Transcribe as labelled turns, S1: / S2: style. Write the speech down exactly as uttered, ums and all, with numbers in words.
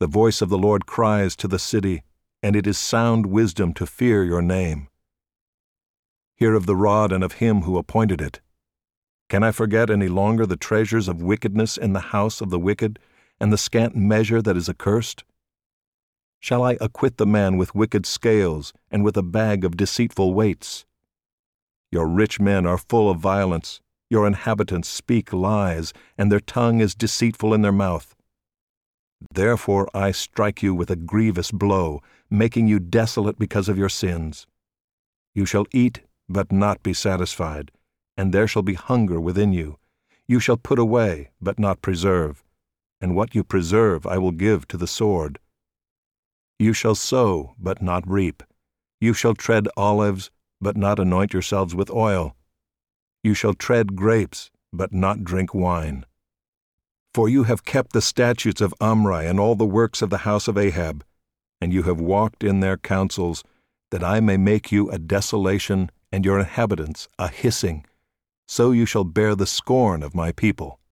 S1: The voice of the Lord cries to the city, and it is sound wisdom to fear your name. Hear of the rod and of him who appointed it. Can I forget any longer the treasures of wickedness in the house of the wicked, and the scant measure that is accursed? Shall I acquit the man with wicked scales, and with a bag of deceitful weights? Your rich men are full of violence, your inhabitants speak lies, and their tongue is deceitful in their mouth. Therefore I strike you with a grievous blow, making you desolate because of your sins. You shall eat, but not be satisfied, and there shall be hunger within you. You shall put away, but not preserve, and what you preserve I will give to the sword. You shall sow, but not reap. You shall tread olives, but not anoint yourselves with oil. You shall tread grapes, but not drink wine. For you have kept the statutes of Omri and all the works of the house of Ahab, and you have walked in their counsels, that I may make you a desolation and your inhabitants a hissing. So you shall bear the scorn of my people.